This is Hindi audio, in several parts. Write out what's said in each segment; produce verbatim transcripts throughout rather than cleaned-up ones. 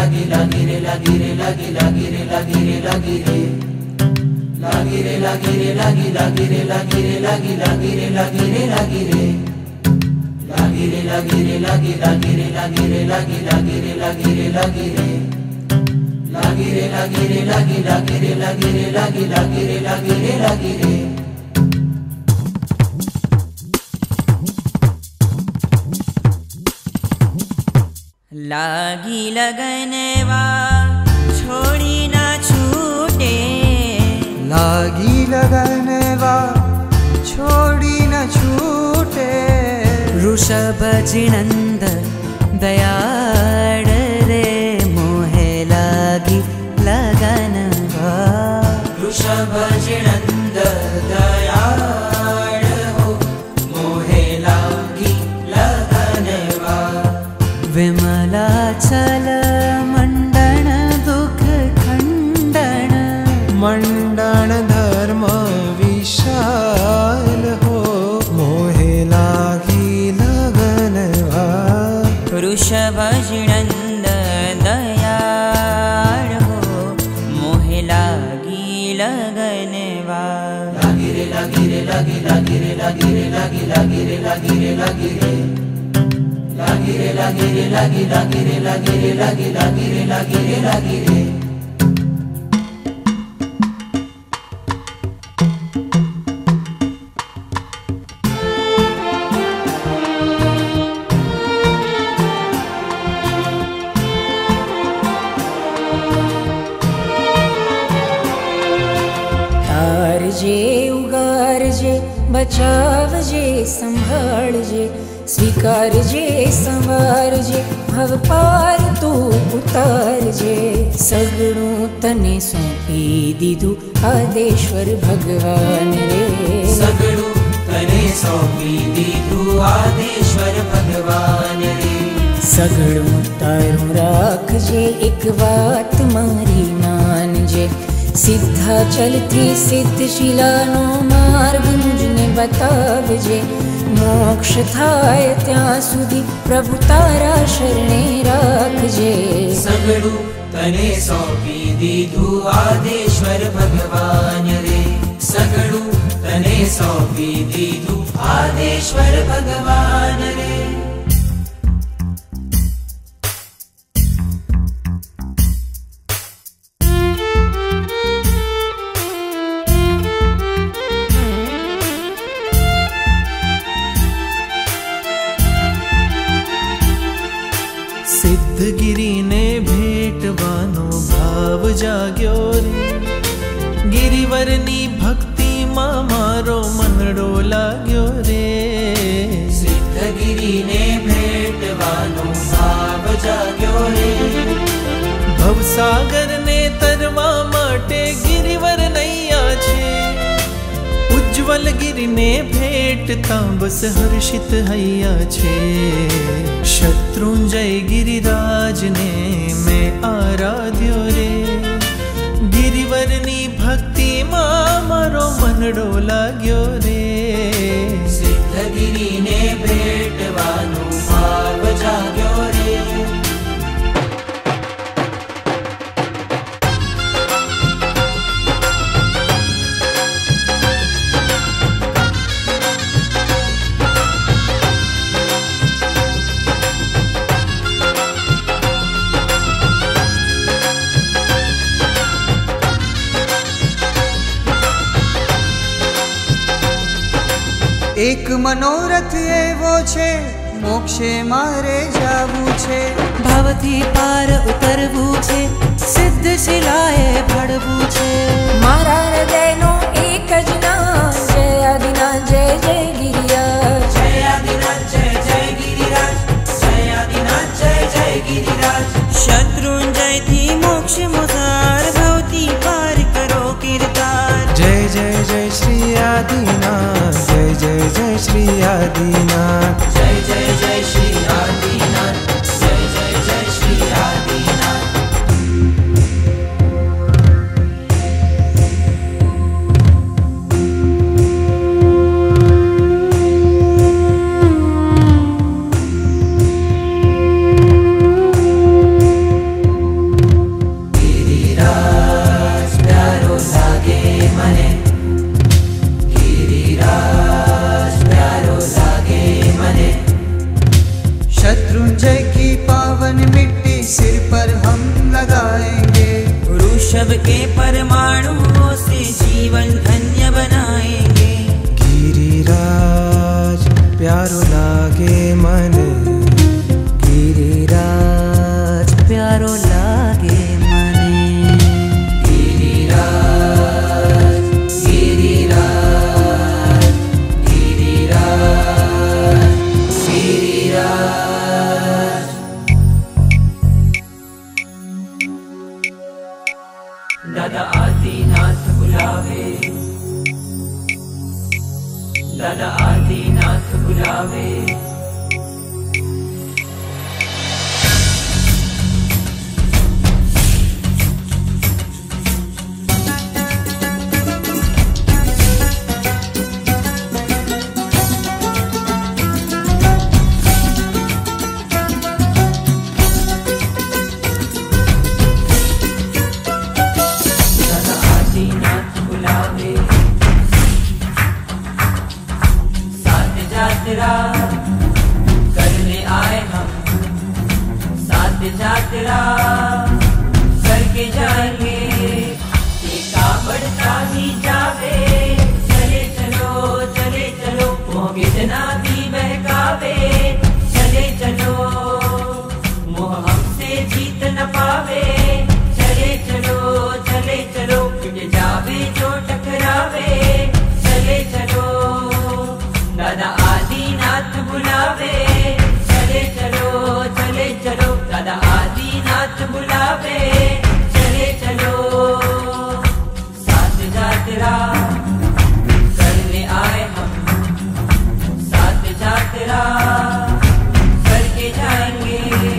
lagi lagi re lagi re lagi lagi re lagi re lagi re lagi re lagi re lagi lagi re lagi re lagi lagi re lagi re lagi re lagi re lagi re lagi lagi re lagi re lagi lagi re lagi re lagi re lagi re lagi re lagi lagi re lagi re lagi lagi re lagi re lagi re लागी लगनवा छोड़ी ना छूटे, लागी लगनवा छोड़ी न छूटे। ऋषभ जिनंद दयाड़ रे मोहे लागी लगनवा, ऋषभ जिनंद दयाड़ हो मोहे लागी लगनवा। विमलाचल मंडन दुख खंडन, मंडन धर्म विशाल हो मोहे लागी लगनवा। ऋषभ जिनंद दयाळ हो मोहे लागी लगनवा। लागी रे लागी रे लागी लागी रे लागी रे लागी लागी रे लागी रे लागी रे लागी रे लागी रे लागी लागी रे लागी रे लागी लागी रे लागी रे लागी रे। तारजे उगारजे बचावजे संभाळजे, स्वीकारजे संवारजे भव पार तू उतारजे। सगळुं तने सौंपी दीधु आदेश्वर भगवान रे, सगळुं तने सौंपी दीधु आदेश्वर भगवान रे। सगळुं तारुं राखजे एक वात मारी मानजे, सिद्धाचल थी सिद्धशिलानो मार्ग मुझने बतावजे। मोक्ष थाय त्यां सुधी प्रभु तारा शरणे राखजे। सगळुं तने सौंपी दीधु आदेश्वर भगवान रे, सगळुं तने सौंपी दीधु आदेश्वर भगवान रे। सिद्धगिरी ने भेटवानो भाव जाग्यो रे, गिरिवरनी भक्ति मां मारो मनडो लाग्यो रे। सिद्धगिरी ने भेटवानो भाव जाग्यो रे, भवसागर ने तरवा माटे गिरिवर नैया छे। उज्ज्वल गिरि ने भेटता बस हर्षित हैया छे। शत्रुंजय गिरिराज ने मैं आराध्यो रे, गिरिवरनी भक्ति मां मारो मनडो लाग्यो रे। सिद्धगिरी ने भेटवानो भाव जाग्यो रे। एक मनोरथ एवो छे मोक्षे मारे जावू छे। भवथी पार उतरवू छे सिद्धशिलाए भळवू छे। मारा हृदयनो एक ज नाम जय आदिनाथ जय जय गिरिराज, जय आदिनाथ जय जय गिरिराज, जय आदिनाथ जय जय गिरिराज। शत्रुंजय थी मोक्ष मुसार भवती पार करो किरदार। जय जय जय श्री आदिनाथ, जय जय जय श्री आदिनाथ, जय जय जय श्री आदिनाथ, जय जय जय श्री आदिनाथ। सबके परमाणुओं से जीवन धन्य बनाएंगे। गिरिराज प्यारो लागे मन, गिरिराज प्यारो लागे मने। गिरिराज गिरिराज गिरिराज गिरिराज। दादा आदिनाथ बुलावे, दादा आदिनाथ बुलावे। करने आए हम साथ यात्रा करके जाएंगे। टीका बढ़ता ही जावे, चले चलो चले चलो, मोह कितना भी बहकावे। चले चलो मोह हमसे जीत न पावे। चले चलो चले चलो, टूट जावे जो टकरावे। चले चलो दादा आदिनाथ बुलावे। चले चलो चले चलो, दादा आदिनाथ बुलावे। चले चलो साथ यात्रा करने आए हम, साथ यात्रा करके जाएंगे।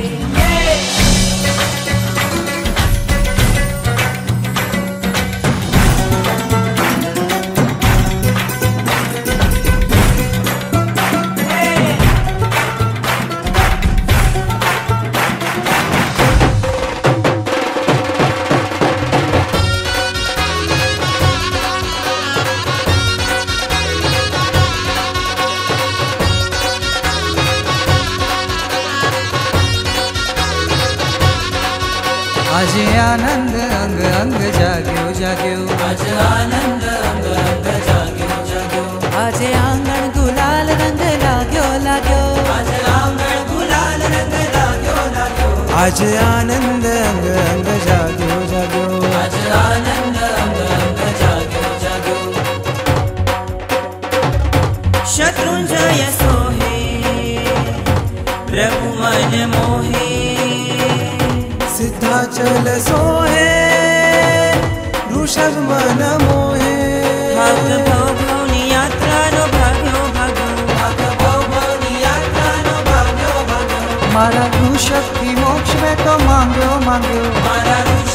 आज आनंद अंग अंग जाग्यो जाग्यो, आज आनंद अंग अंग जाग्यो जाग्यो। आज आंगण गुलाल रंग लाग्यो लाग्यो, आज आंगण गुलाल रंग लाग्यो लाग्यो। आज आनंद अंग अंग जाग्यो जाग्यो। आज आनंद अंग अंग जाग्यो जाग्यो। शत्रुंजय सोहे प्रभु मन मोहे, सिद्धाचल सोहे ऋषभ मन मोहे। भाग भव भवनी यात्रा नो भाग्यो भाग्यो, भाग भव भवनी यात्रा नो भाग्यो भाग्यो। मारा ऋषभ की मोक्ष में तो मांग्यो मांग्यो। मारा ऋषभ